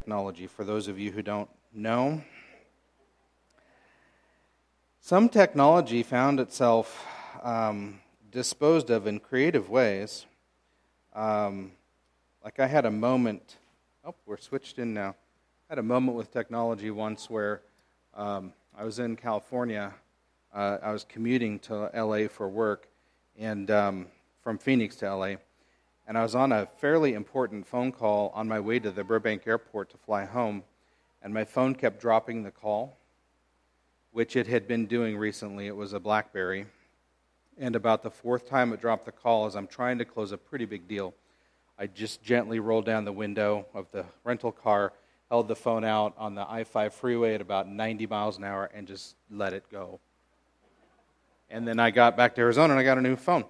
Technology, for those of you who don't know. Some technology found itself disposed of in creative ways. Like I had a moment, we're switched in now. I had a moment with technology once where I was in California. I was commuting to LA for work, and from Phoenix to LA. And I was on a fairly important phone call on my way to the Burbank airport to fly home, and my phone kept dropping the call, which it had been doing recently. It was a BlackBerry. And about the fourth time it dropped the call, as I'm trying to close a pretty big deal, I just gently rolled down the window of the rental car, held the phone out on the I-5 freeway at about 90 miles an hour, and just let it go. And then I got back to Arizona, and I got a new phone.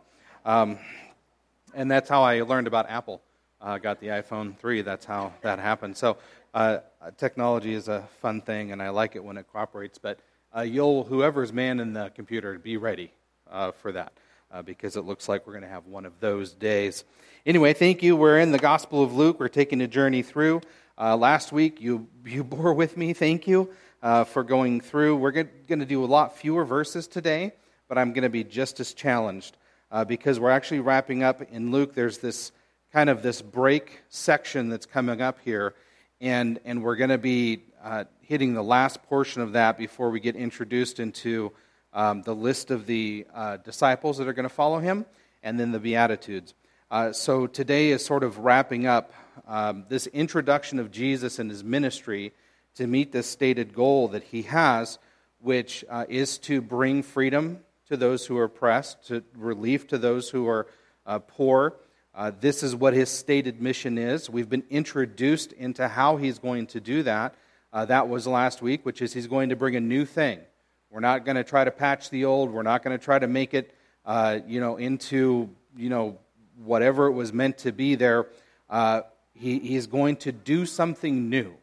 And that's how I learned about Apple. I got the iPhone 3. That's how that happened. So technology is a fun thing, and I like it when it cooperates. But whoever's manning the computer, be ready for that, because it looks like we're going to have one of those days. Anyway, thank you. We're in the Gospel of Luke. We're taking a journey through. Last week, you bore with me. Thank you for going through. We're going to do a lot fewer verses today, but I'm going to be just as challenged. Because we're actually wrapping up in Luke. There's this kind of this break section that's coming up here, and we're going to be hitting the last portion of that before we get introduced into the list of the disciples that are going to follow him, and then the Beatitudes. So today is sort of wrapping up this introduction of Jesus and his ministry to meet this stated goal that he has, which is to bring freedom to those who are oppressed, to relief to those who are poor. This is what his stated mission is. We've been introduced into how he's going to do that. That was last week, which is he's going to bring a new thing. We're not going to try to patch the old. We're not going to try to make it, into, whatever it was meant to be there. He's going to do something new.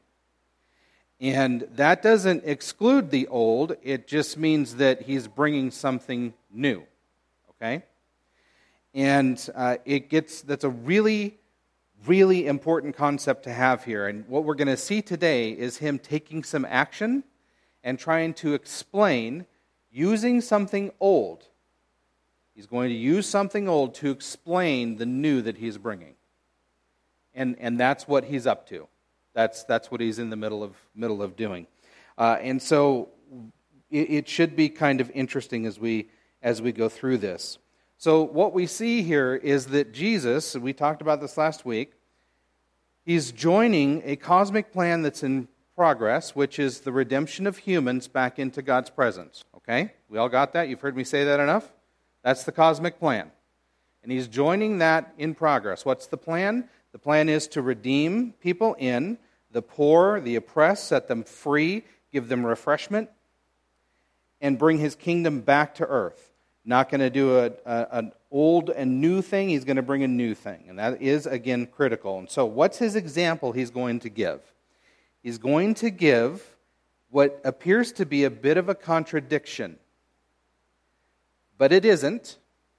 And that doesn't exclude the old. It just means that he's bringing something new. Okay? And that's a really, really important concept to have here. And what we're going to see today is him taking some action and trying to explain using something old. He's going to use something old to explain the new that he's bringing. And that's what he's up to. That's what he's in the middle of doing, and so it should be kind of interesting as we go through this. So what we see here is that Jesus, we talked about this last week, he's joining a cosmic plan that's in progress, which is the redemption of humans back into God's presence. Okay, we all got that? You've heard me say that enough? That's the cosmic plan, and he's joining that in progress. What's the plan? The plan is to redeem people in, the poor, the oppressed, set them free, give them refreshment, and bring his kingdom back to earth. Not going to do an old and new thing, he's going to bring a new thing. And that is, again, critical. And so what's his example he's going to give? He's going to give what appears to be a bit of a contradiction. But it isn't.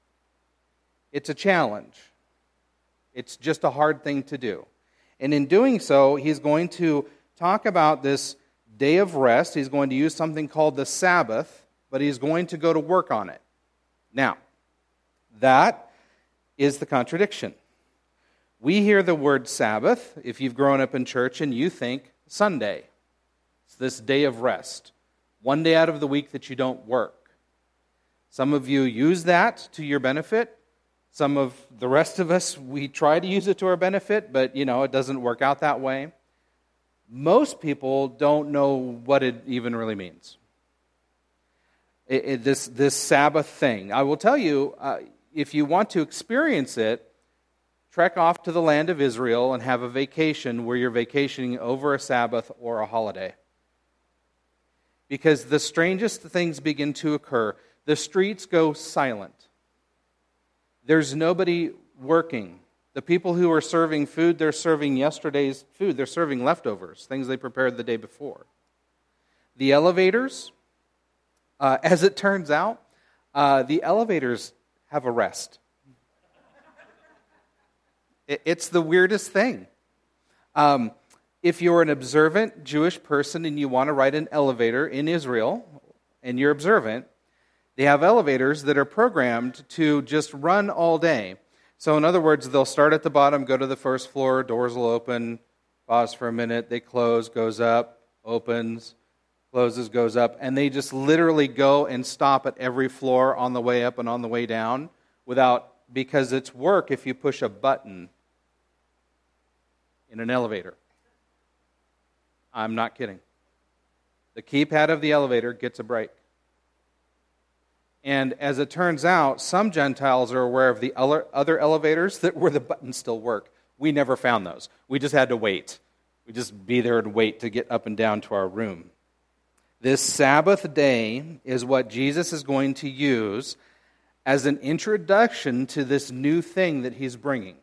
It's a challenge. It's just a hard thing to do. And in doing so, he's going to talk about this day of rest. He's going to use something called the Sabbath, but he's going to go to work on it. Now, that is the contradiction. We hear the word Sabbath, if you've grown up in church, and you think Sunday. It's this day of rest. One day out of the week that you don't work. Some of you use that to your benefit. Some of the rest of us, we try to use it to our benefit, but, it doesn't work out that way. Most people don't know what it even really means. This Sabbath thing. I will tell you, if you want to experience it, trek off to the land of Israel and have a vacation where you're vacationing over a Sabbath or a holiday. Because the strangest things begin to occur. The streets go silent. There's nobody working. The people who are serving food, they're serving yesterday's food. They're serving leftovers, things they prepared the day before. The elevators, as it turns out, the elevators have a rest. It's the weirdest thing. if you're an observant Jewish person and you want to ride an elevator in Israel, and you're observant, they have elevators that are programmed to just run all day. So in other words, they'll start at the bottom, go to the first floor, doors will open, pause for a minute, they close, goes up, opens, closes, goes up, and they just literally go and stop at every floor on the way up and on the way down because it's work if you push a button in an elevator. I'm not kidding. The keypad of the elevator gets a break. And as it turns out, some Gentiles are aware of the other elevators where the buttons still work. We never found those. We just had to wait. We just be there and wait to get up and down to our room. This Sabbath day is what Jesus is going to use as an introduction to this new thing that he's bringing.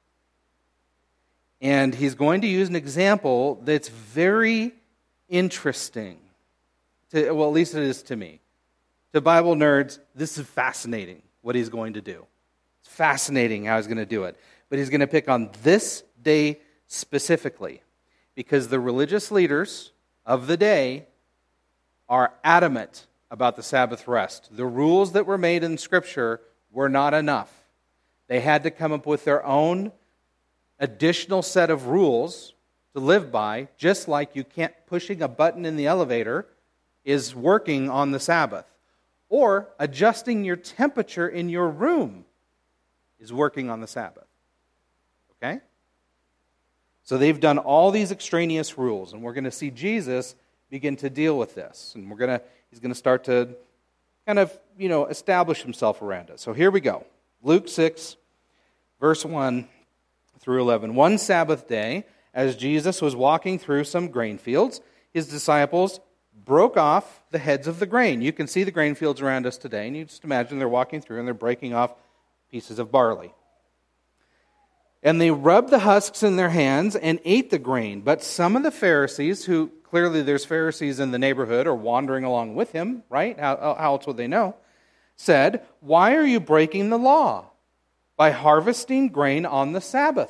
And he's going to use an example that's very interesting. At least it is to me. To Bible nerds, this is fascinating, what he's going to do. It's fascinating how he's going to do it. But he's going to pick on this day specifically, because the religious leaders of the day are adamant about the Sabbath rest. The rules that were made in Scripture were not enough. They had to come up with their own additional set of rules to live by, just like pushing a button in the elevator is working on the Sabbath. Or adjusting your temperature in your room is working on the Sabbath. Okay? So they've done all these extraneous rules, and we're going to see Jesus begin to deal with this. And he's going to start to kind of, establish himself around us. So here we go. Luke 6, verse 1 through 11. One Sabbath day, as Jesus was walking through some grain fields, his disciples broke off the heads of the grain. You can see the grain fields around us today, and you just imagine they're walking through and they're breaking off pieces of barley. And they rubbed the husks in their hands and ate the grain. But some of the Pharisees, who clearly there's Pharisees in the neighborhood or wandering along with him, right? How else would they know? Said, "Why are you breaking the law by harvesting grain on the Sabbath?"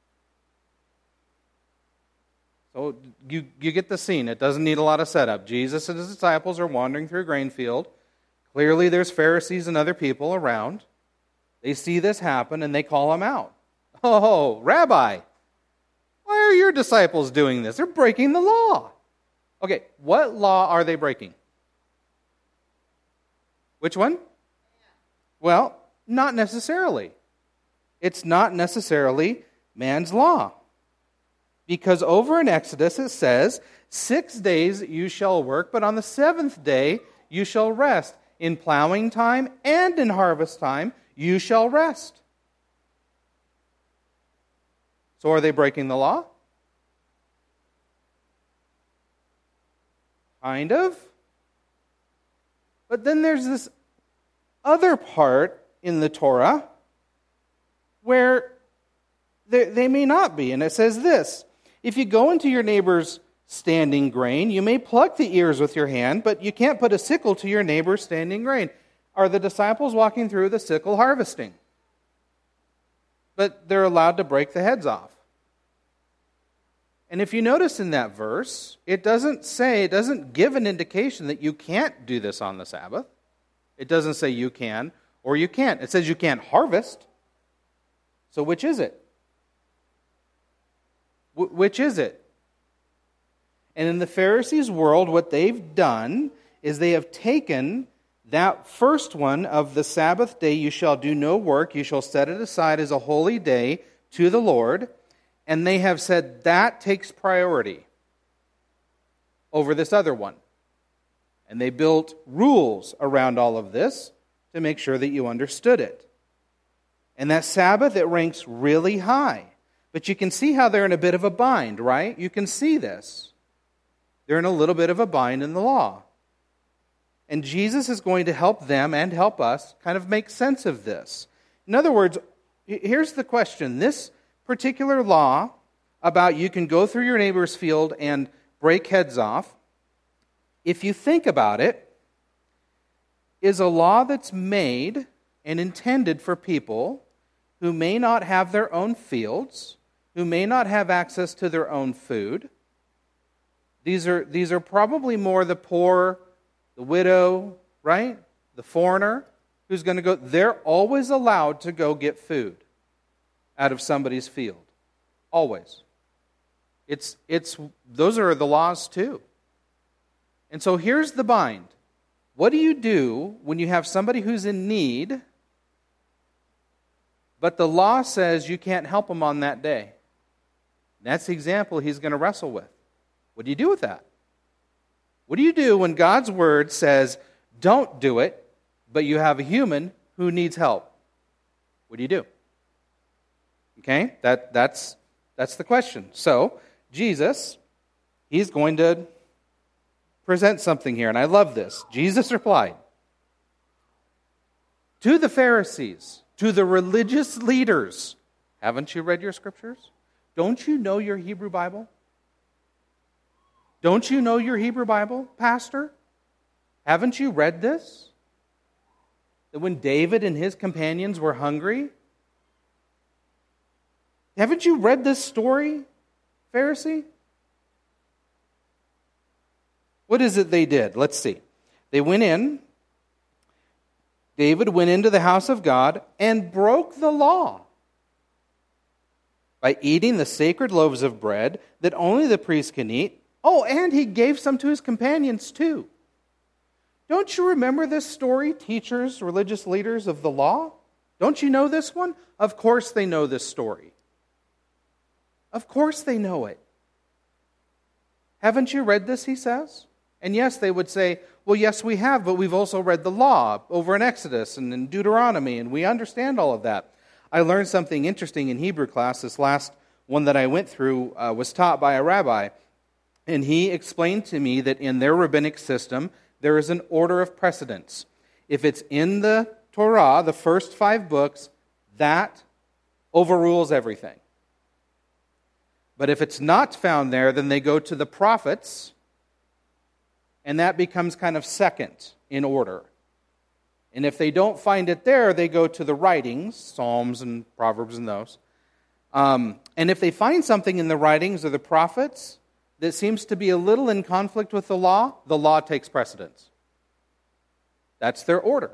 So you get the scene. It doesn't need a lot of setup. Jesus and his disciples are wandering through a grain field. Clearly there's Pharisees and other people around. They see this happen and they call him out. "Oh, Rabbi, why are your disciples doing this? They're breaking the law." Okay, what law are they breaking? Which one? Well, not necessarily. It's not necessarily man's law. Because over in Exodus it says, 6 days you shall work, but on the seventh day you shall rest. In plowing time and in harvest time you shall rest. So are they breaking the law? Kind of. But then there's this other part in the Torah where they may not be. And it says this: "If you go into your neighbor's standing grain, you may pluck the ears with your hand, but you can't put a sickle to your neighbor's standing grain." Are the disciples walking through the sickle harvesting? But they're allowed to break the heads off. And if you notice in that verse, it doesn't give an indication that you can't do this on the Sabbath. It doesn't say you can or you can't. It says you can't harvest. So which is it? Which is it? And in the Pharisees' world, what they've done is they have taken that first one of the Sabbath day, "You shall do no work, you shall set it aside as a holy day to the Lord," and they have said that takes priority over this other one. And they built rules around all of this to make sure that you understood it. And that Sabbath, it ranks really high. But you can see how they're in a bit of a bind, right? You can see this. They're in a little bit of a bind in the law. And Jesus is going to help them and help us kind of make sense of this. In other words, here's the question. This particular law about you can go through your neighbor's field and break heads off, if you think about it, is a law that's made and intended for people who may not have their own fields, who may not have access to their own food, These are probably more the poor, the widow, right? The foreigner who's going to go. They're always allowed to go get food out of somebody's field. Always. Those are the laws too. And so here's the bind. What do you do when you have somebody who's in need, but the law says you can't help them on that day? That's the example he's going to wrestle with. What do you do with that? What do you do when God's word says, don't do it, but you have a human who needs help? What do you do? Okay, that's the question. So, Jesus, he's going to present something here, and I love this. Jesus replied, to the Pharisees, to the religious leaders, haven't you read your scriptures? Don't you know your Hebrew Bible? Don't you know your Hebrew Bible, Pastor? Haven't you read this? That when David and his companions were hungry? Haven't you read this story, Pharisee? What is it they did? Let's see. They went in. David went into the house of God and broke the law by eating the sacred loaves of bread that only the priest can eat. Oh, and he gave some to his companions too. Don't you remember this story, teachers, religious leaders of the law? Don't you know this one? Of course they know this story. Of course they know it. Haven't you read this, he says? And yes, they would say, well, yes, we have, but we've also read the law over in Exodus and in Deuteronomy, and we understand all of that. I learned something interesting in Hebrew class. This last one that I went through was taught by a rabbi, and he explained to me that in their rabbinic system, there is an order of precedence. If it's in the Torah, the first 5 books, that overrules everything. But if it's not found there, then they go to the prophets, and that becomes kind of second in order. And if they don't find it there, they go to the writings, Psalms and Proverbs and those. And if they find something in the writings or the prophets that seems to be a little in conflict with the law takes precedence. That's their order.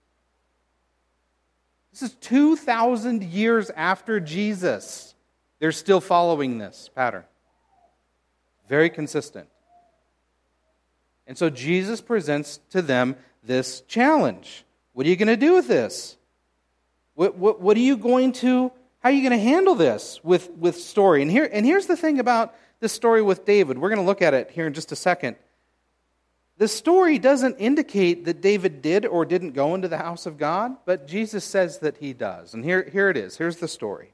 This is 2,000 years after Jesus. They're still following this pattern. Very consistent. And so Jesus presents to them this challenge. What are you going to do with this? What are you going to, how are you going to handle this with story? And here's the thing about this story with David. We're going to look at it here in just a second. The story doesn't indicate that David did or didn't go into the house of God, but Jesus says that he does. And here it is. Here's the story.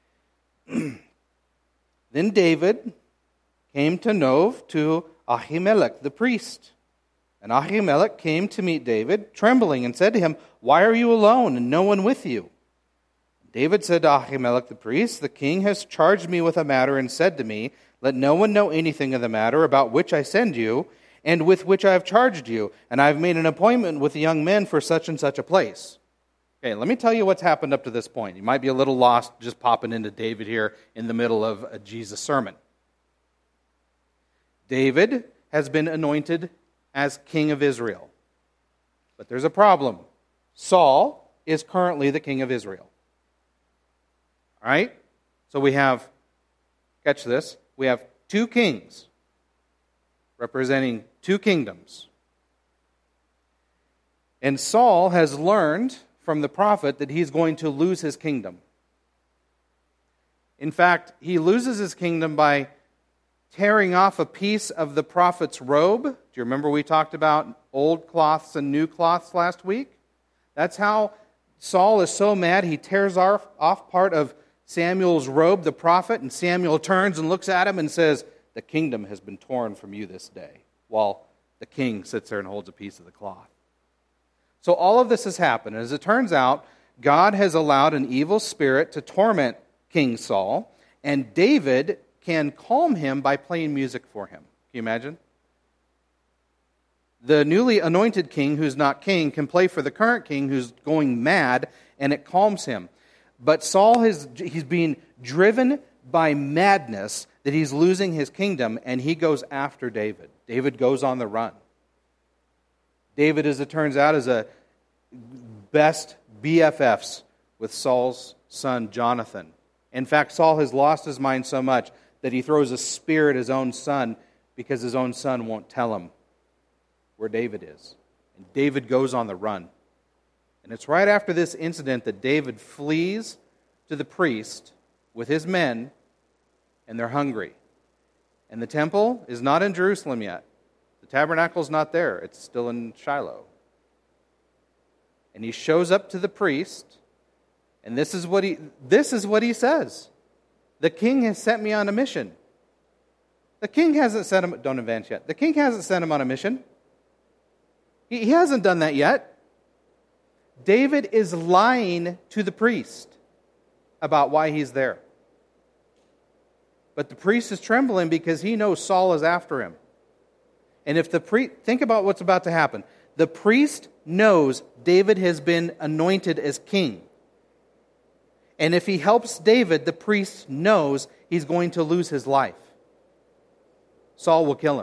Then David came to Nov to Ahimelech the priest. And Ahimelech came to meet David, trembling, and said to him, "Why are you alone and no one with you?" David said to Ahimelech the priest, "The king has charged me with a matter and said to me, 'Let no one know anything of the matter about which I send you and with which I have charged you, and I have made an appointment with the young men for such and such a place.'" Okay, let me tell you what's happened up to this point. You might be a little lost just popping into David here in the middle of a Jesus sermon. David has been anointed as king of Israel. But there's a problem. Saul is currently the king of Israel. All right? So we have, catch this, we have 2 kings representing 2 kingdoms. And Saul has learned from the prophet that he's going to lose his kingdom. In fact, he loses his kingdom by tearing off a piece of the prophet's robe. Do you remember we talked about old cloths and new cloths last week? That's how Saul is so mad, he tears off part of Samuel's robe, the prophet, and Samuel turns and looks at him and says, "The kingdom has been torn from you this day," while the king sits there and holds a piece of the cloth. So all of this has happened. As it turns out, God has allowed an evil spirit to torment King Saul, and David can calm him by playing music for him. Can you imagine? The newly anointed king, who's not king, can play for the current king who's going mad, and it calms him. But Saul he's being driven by madness, that he's losing his kingdom, and he goes after David. David goes on the run. David, as it turns out, is a best BFFs with Saul's son Jonathan. In fact, Saul has lost his mind so much that he throws a spear at his own son because his own son won't tell him where David is. And David goes on the run. And it's right after this incident that David flees to the priest with his men, and they're hungry. And the temple is not in Jerusalem yet. The tabernacle's not there. It's still in Shiloh. And he shows up to the priest, and this is what he says. The king has sent me on a mission. The king hasn't sent him, don't advance yet. The king hasn't sent him on a mission. He hasn't done that yet. David is lying to the priest about why he's there. But the priest is trembling because he knows Saul is after him. And if the priest, think about what's about to happen. The priest knows David has been anointed as king. And if he helps David, the priest knows he's going to lose his life. Saul will kill him.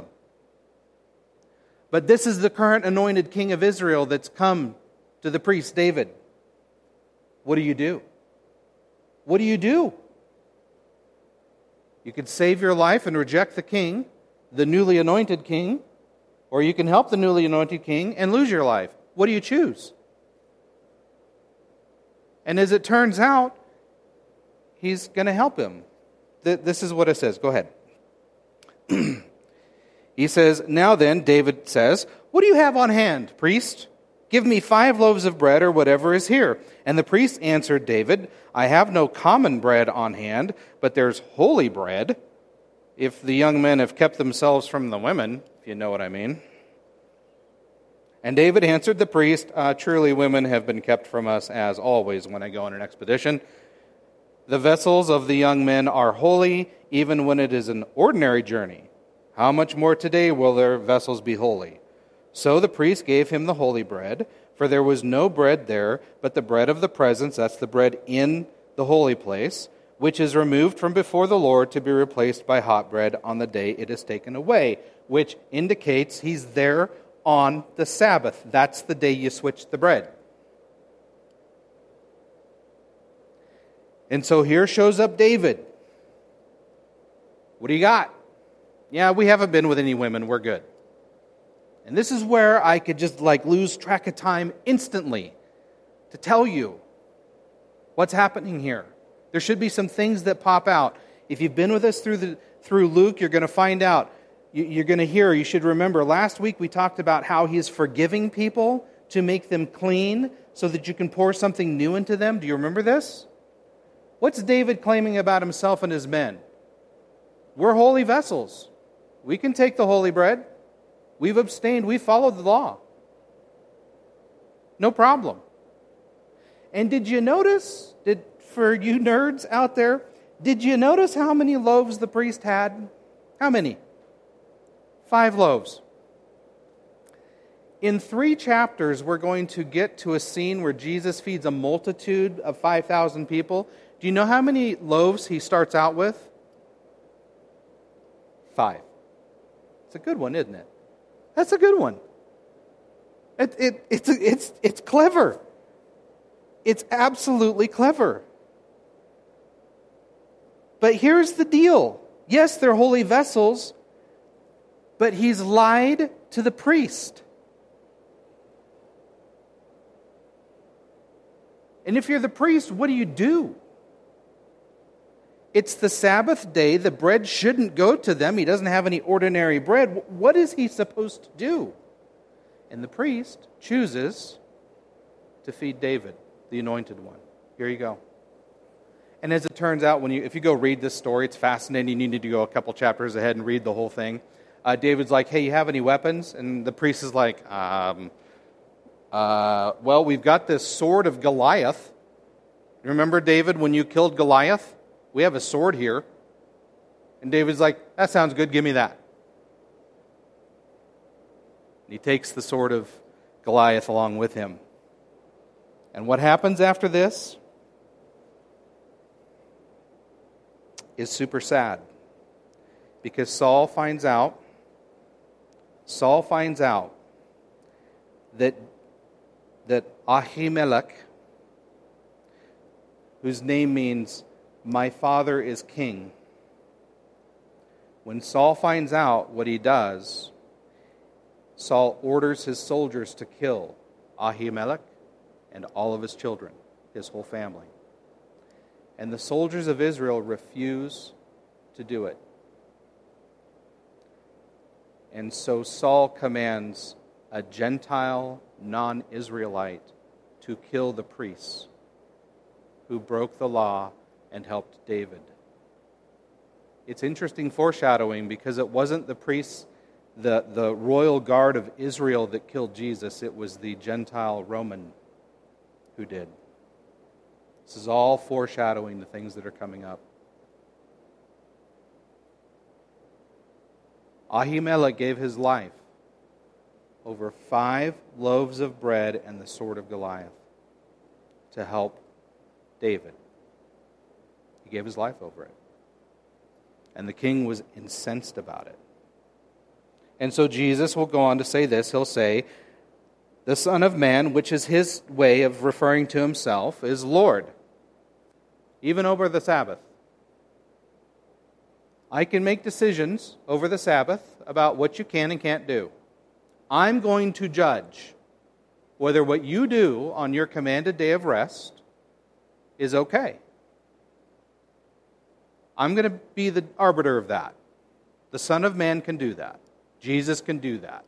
But this is the current anointed king of Israel that's come to the priest, David. What do you do? What do you do? You could save your life and reject the king, the newly anointed king, or you can help the newly anointed king and lose your life. What do you choose? And as it turns out, he's going to help him. This is what it says. Go ahead. He says, "Now then," David says, "what do you have on hand, priest? Give me 5 loaves of bread or whatever is here." And the priest answered David, "I have no common bread on hand, but there's holy bread, if the young men have kept themselves from the women," if you know what I mean. And David answered the priest, "Truly women have been kept from us as always when I go on an expedition. The vessels of the young men are holy, even when it is an ordinary journey. How much more today will their vessels be holy?" So the priest gave him the holy bread, for there was no bread there, but the bread of the presence, that's the bread in the holy place, which is removed from before the Lord to be replaced by hot bread on the day it is taken away, which indicates he's there on the Sabbath. That's the day you switch the bread. And so here shows up David. What do you got? Yeah, we haven't been with any women. We're good. And this is where I could just lose track of time instantly to tell you what's happening here. There should be some things that pop out. If you've been with us through Luke, you're going to find out. You're going to hear, you should remember, last week we talked about how he is forgiving people to make them clean so that you can pour something new into them. Do you remember this? What's David claiming about himself and his men? We're holy vessels. We can take the holy bread. We've abstained. We followed the law. No problem. And did you notice, for you nerds out there, did you notice how many loaves the priest had? How many? 5 loaves. In 3 chapters, we're going to get to a scene where Jesus feeds a multitude of 5,000 people. Do you know how many loaves he starts out with? 5. It's a good one, isn't it? That's a good one. It's clever. It's absolutely clever. But here's the deal. Yes, they're holy vessels, but he's lied to the priest. And if you're the priest, what do? It's the Sabbath day. The bread shouldn't go to them. He doesn't have any ordinary bread. What is he supposed to do? And the priest chooses to feed David, the anointed one. Here you go. And as it turns out, if you go read this story, it's fascinating. You need to go a couple chapters ahead and read the whole thing. David's like, "Hey, you have any weapons?" And the priest is like, well, we've got this sword of Goliath. Remember, David, when you killed Goliath? We have a sword here. And David's like, "That sounds good, give me that." And he takes the sword of Goliath along with him. And what happens after this is super sad. because Saul finds out that Ahimelech, whose name means my father is king, when Saul finds out what he does, Saul orders his soldiers to kill Ahimelech and all of his children, his whole family. And the soldiers of Israel refuse to do it. And so Saul commands a Gentile, non-Israelite to kill the priests who broke the law and helped David. It's interesting foreshadowing because it wasn't the priests, the royal guard of Israel that killed Jesus. It was the Gentile Roman who did. This is all foreshadowing the things that are coming up. Ahimelech gave his life over 5 loaves of bread and the sword of Goliath to help David. He gave his life over it. And the king was incensed about it. And so Jesus will go on to say this. He'll say, the Son of Man, which is his way of referring to himself, is Lord, even over the Sabbath. I can make decisions over the Sabbath about what you can and can't do. I'm going to judge whether what you do on your commanded day of rest is okay. I'm going to be the arbiter of that. The Son of Man can do that. Jesus can do that.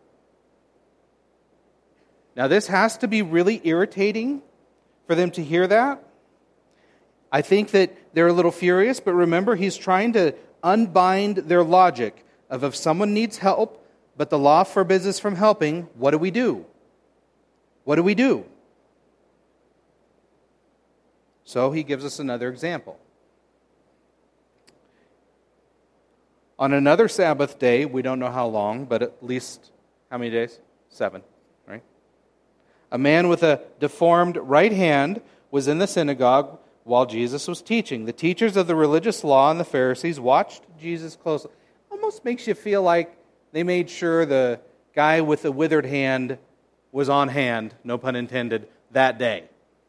Now, this has to be really irritating for them to hear that. I think that they're a little furious, but remember, he's trying to unbind their logic of if someone needs help, but the law forbids us from helping, what do we do? What do we do? So he gives us another example. On another Sabbath day, we don't know how long, but at least, how many days? 7, right? A man with a deformed right hand was in the synagogue while Jesus was teaching. The teachers of the religious law and the Pharisees watched Jesus closely. Almost makes you feel like they made sure the guy with the withered hand was on hand, no pun intended, that day.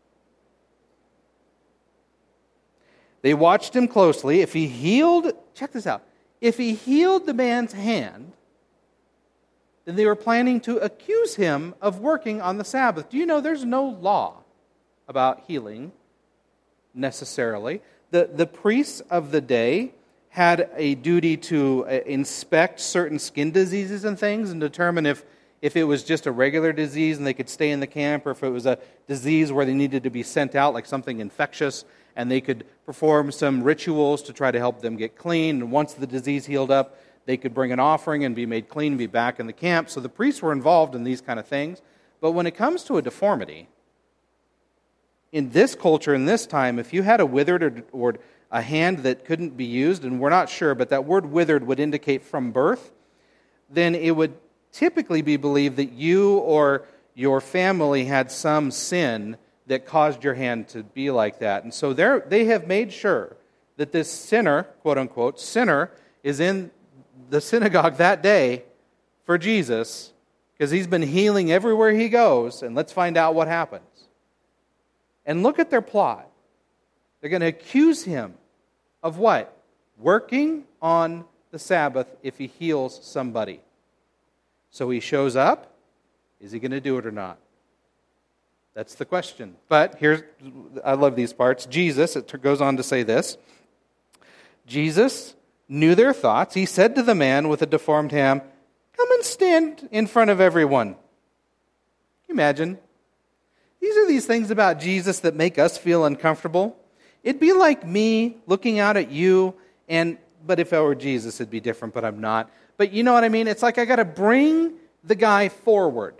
They watched him closely. If he healed, check this out, if he healed the man's hand, then they were planning to accuse him of working on the Sabbath. Do you know there's no law about healing necessarily? The priests of the day had a duty to inspect certain skin diseases and things and determine if it was just a regular disease and they could stay in the camp, or if it was a disease where they needed to be sent out, like something infectious, and they could perform some rituals to try to help them get clean. And once the disease healed up, they could bring an offering and be made clean and be back in the camp. So the priests were involved in these kind of things. But when it comes to a deformity, in this culture, in this time, if you had a withered or a hand that couldn't be used, and we're not sure, but that word withered would indicate from birth, then it would typically be believed that you or your family had some sin that caused your hand to be like that. And so they have made sure that this sinner, quote-unquote, sinner, is in the synagogue that day for Jesus, because he's been healing everywhere he goes, and let's find out what happens. And look at their plot. They're going to accuse him of what? Working on the Sabbath if he heals somebody. So he shows up. Is he going to do it or not? That's the question. But here's, I love these parts. Jesus, it goes on to say this. Jesus knew their thoughts. He said to the man with a deformed hand, "Come and stand in front of everyone." Can you imagine? These are these things about Jesus that make us feel uncomfortable. It'd be like me looking out at you, but if I were Jesus, it'd be different, but I'm not. But you know what I mean? It's like I got to bring the guy forward.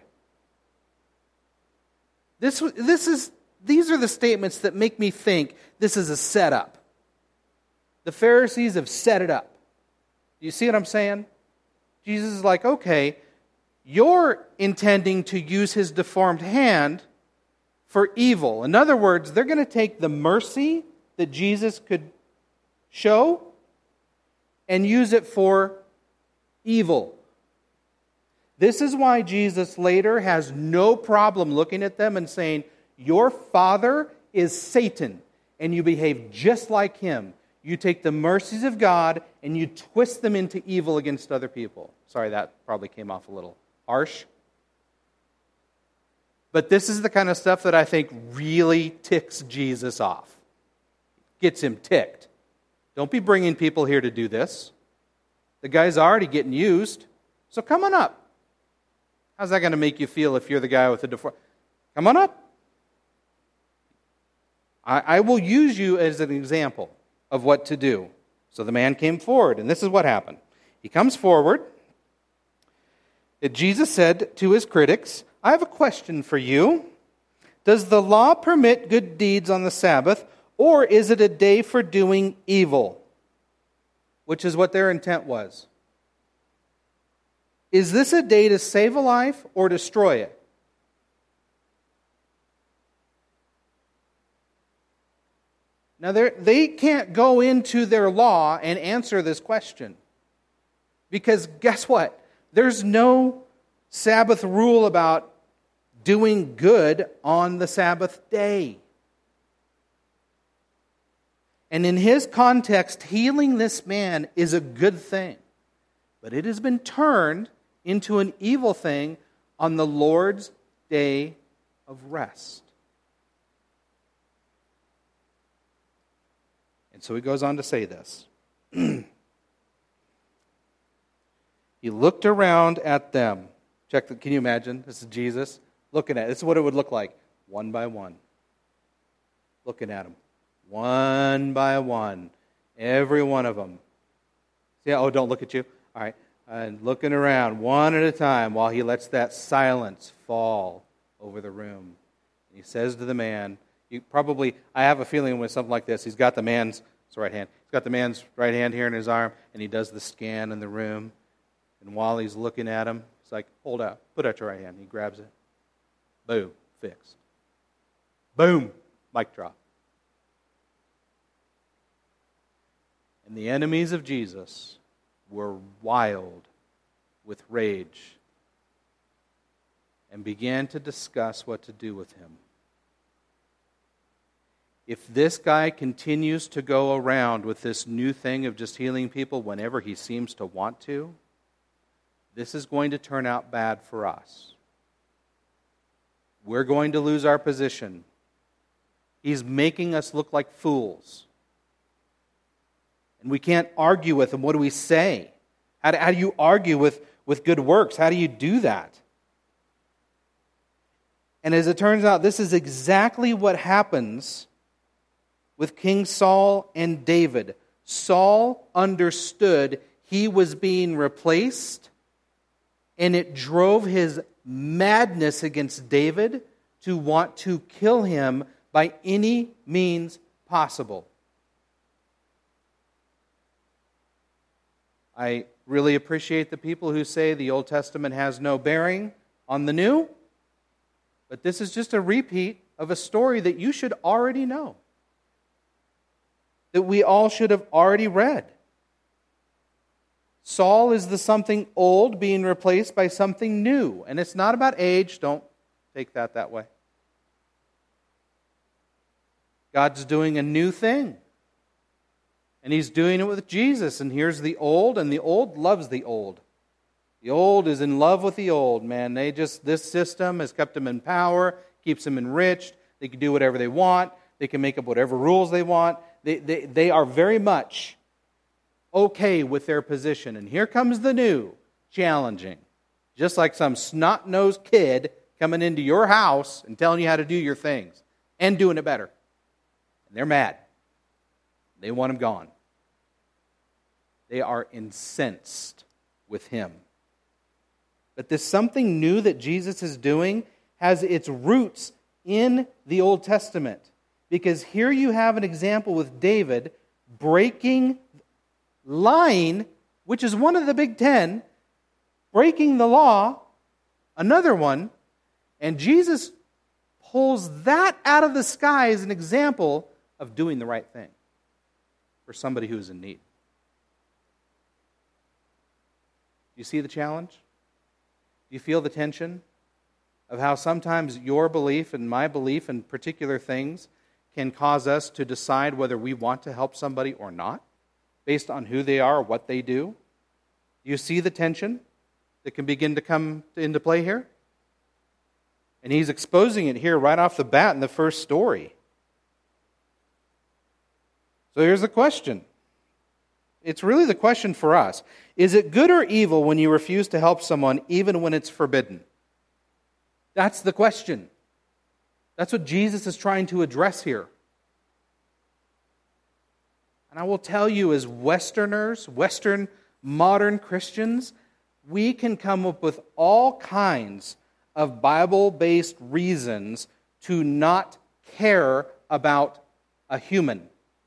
These are the statements that make me think this is a setup. The Pharisees have set it up. Do you see what I'm saying? Jesus is like, okay, you're intending to use his deformed hand for evil. In other words, they're going to take the mercy that Jesus could show, and use it for evil. This is why Jesus later has no problem looking at them and saying, your father is Satan, and you behave just like him. You take the mercies of God and you twist them into evil against other people. Sorry, that probably came off a little harsh. But this is the kind of stuff that I think really ticks Jesus off. Gets him ticked. Don't be bringing people here to do this. The guy's already getting used, so come on up. How's that going to make you feel if you're the guy with the deformity? Come on up. I will use you as an example of what to do. So the man came forward, and this is what happened. He comes forward. Jesus said to his critics, I have a question for you. Does the law permit good deeds on the Sabbath, or is it a day for doing evil? Which is what their intent was. Is this a day to save a life or destroy it? Now, they can't go into their law and answer this question. Because guess what? There's no Sabbath rule about doing good on the Sabbath day. And in his context, healing this man is a good thing. But it has been turned into an evil thing on the Lord's day of rest. And so he goes on to say this. He looked around at them. Can you imagine? This is Jesus looking at it. This is what it would look like, one by one. Looking at them. One by one. Every one of them. See, oh, don't look at you. All right. And looking around one at a time while he lets that silence fall over the room. And he says to the man, I have a feeling with something like this, he's got the man's right hand. He's got the man's right hand here in his arm, and he does the scan in the room. And while he's looking at him, he's like, hold out, put out your right hand. He grabs it. Boom, fixed. Boom, mic drop. And the enemies of Jesus were wild with rage and began to discuss what to do with him. If this guy continues to go around with this new thing of just healing people whenever he seems to want to, this is going to turn out bad for us. We're going to lose our position. He's making us look like fools. And we can't argue with him. What do we say? How do you argue with good works? How do you do that? And as it turns out, this is exactly what happens with King Saul and David. Saul understood he was being replaced, and it drove his madness against David to want to kill him by any means possible. I really appreciate the people who say the Old Testament has no bearing on the New, but this is just a repeat of a story that you should already know, that we all should have already read. Saul is the something old being replaced by something new. And it's not about age. Don't take that way. God's doing a new thing. And He's doing it with Jesus. And here's the old, and the old loves the old. The old is in love with the old, man. This system has kept them in power, keeps them enriched. They can do whatever they want. They can make up whatever rules they want. They are very much okay with their position. And here comes the new, challenging. Just like some snot-nosed kid coming into your house and telling you how to do your things and doing it better. And they're mad. They want him gone. They are incensed with him. But this something new that Jesus is doing has its roots in the Old Testament. Because here you have an example with David lying, which is one of the big 10, breaking the law, another one, and Jesus pulls that out of the sky as an example of doing the right thing for somebody who's in need. You see the challenge? Do you feel the tension of how sometimes your belief and my belief in particular things can cause us to decide whether we want to help somebody or not, based on who they are or what they do? Do you see the tension that can begin to come into play here? And he's exposing it here right off the bat in the first story. So here's the question. It's really the question for us. Is it good or evil when you refuse to help someone even when it's forbidden? That's the question. That's what Jesus is trying to address here. And I will tell you, as Westerners, Western modern Christians, we can come up with all kinds of Bible-based reasons to not care about a human.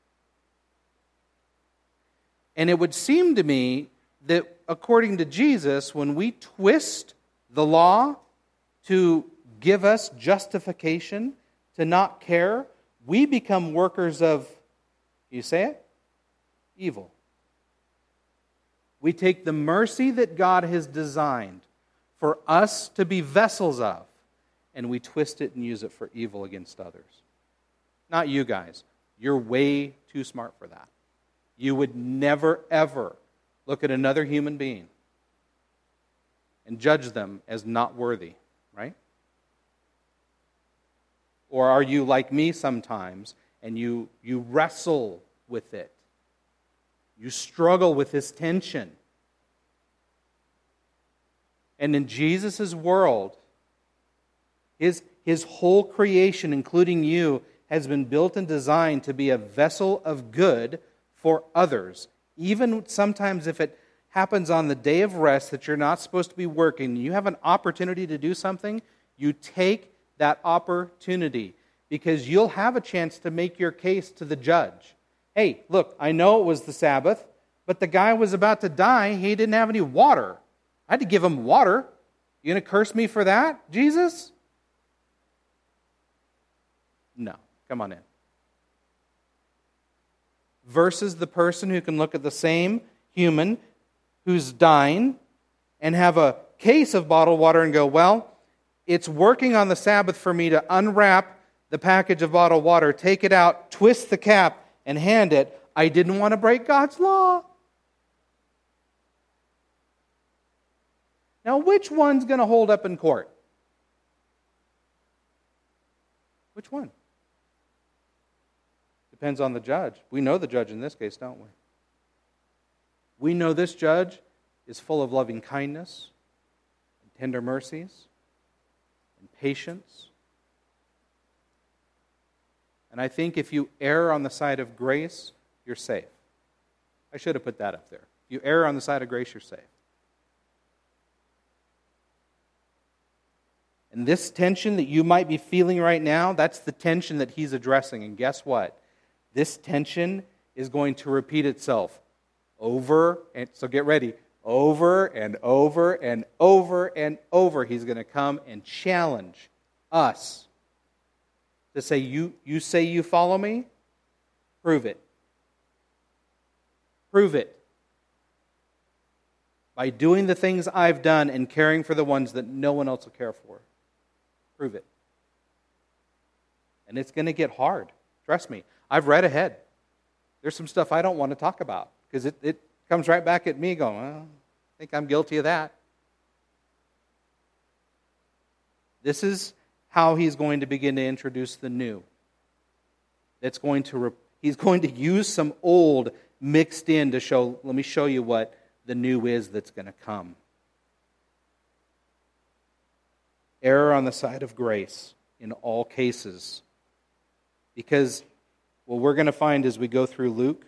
And it would seem to me that according to Jesus, when we twist the law to give us justification to not care, we become workers of, you say it? Evil. We take the mercy that God has designed for us to be vessels of, and we twist it and use it for evil against others. Not you guys. You're way too smart for that. You would never, ever look at another human being and judge them as not worthy, right? Or are you like me sometimes and you wrestle with it? You struggle with this tension. And in Jesus' world, his whole creation, including you, has been built and designed to be a vessel of good for others. Even sometimes if it happens on the day of rest that you're not supposed to be working, you have an opportunity to do something, you take that opportunity because you'll have a chance to make your case to the judge. Hey, look, I know it was the Sabbath, but the guy was about to die. He didn't have any water. I had to give him water. You going to curse me for that, Jesus? No. Come on in. Versus the person who can look at the same human who's dying and have a case of bottled water and go, well, it's working on the Sabbath for me to unwrap the package of bottled water, take it out, twist the cap, and hand it. I didn't want to break God's law. Now, which one's going to hold up in court? Which one? Depends on the judge. We know the judge in this case, don't we? We know this judge is full of loving kindness, and tender mercies, and patience. And I think if you err on the side of grace, you're safe. I should have put that up there. If you err on the side of grace, you're safe. And this tension that you might be feeling right now, that's the tension that he's addressing. And guess what? This tension is going to repeat itself over, and so get ready, over and over and over and over. He's going to come and challenge us to say, you say you follow me? Prove it. Prove it. By doing the things I've done and caring for the ones that no one else will care for. Prove it. And it's going to get hard. Trust me. I've read ahead. There's some stuff I don't want to talk about because it comes right back at me going, well, I think I'm guilty of that. This is how he's going to begin to introduce the new. He's going to use some old mixed in to show, let me show you what the new is that's going to come. Error on the side of grace in all cases. Because what we're going to find as we go through Luke,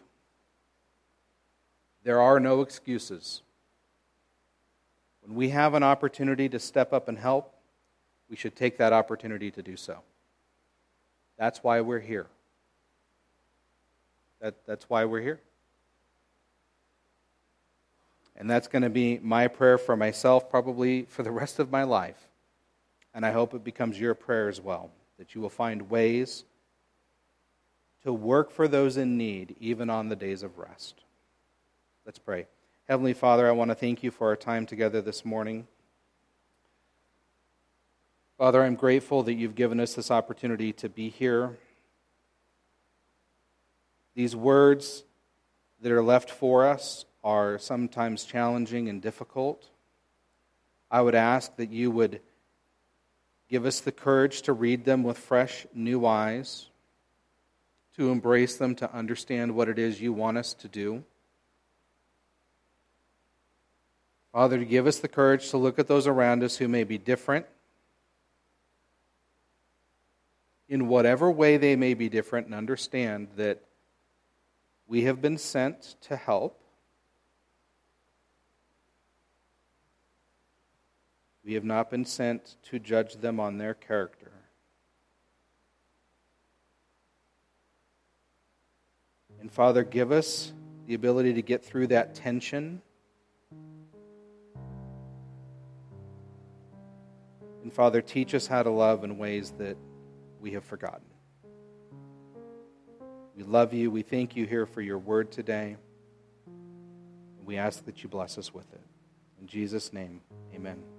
there are no excuses. When we have an opportunity to step up and help, we should take that opportunity to do so. That's why we're here. That's why we're here. And that's going to be my prayer for myself probably for the rest of my life. And I hope it becomes your prayer as well, that you will find ways to work for those in need, even on the days of rest. Let's pray. Heavenly Father, I want to thank you for our time together this morning. Father, I'm grateful that you've given us this opportunity to be here. These words that are left for us are sometimes challenging and difficult. I would ask that you would give us the courage to read them with fresh, new eyes, to embrace them, to understand what it is you want us to do. Father, to give us the courage to look at those around us who may be different, in whatever way they may be different, and understand that we have been sent to help. We have not been sent to judge them on their character. And Father, give us the ability to get through that tension. And Father, teach us how to love in ways that we have forgotten. We love you. We thank you here for your word today. And we ask that you bless us with it. In Jesus' name, amen.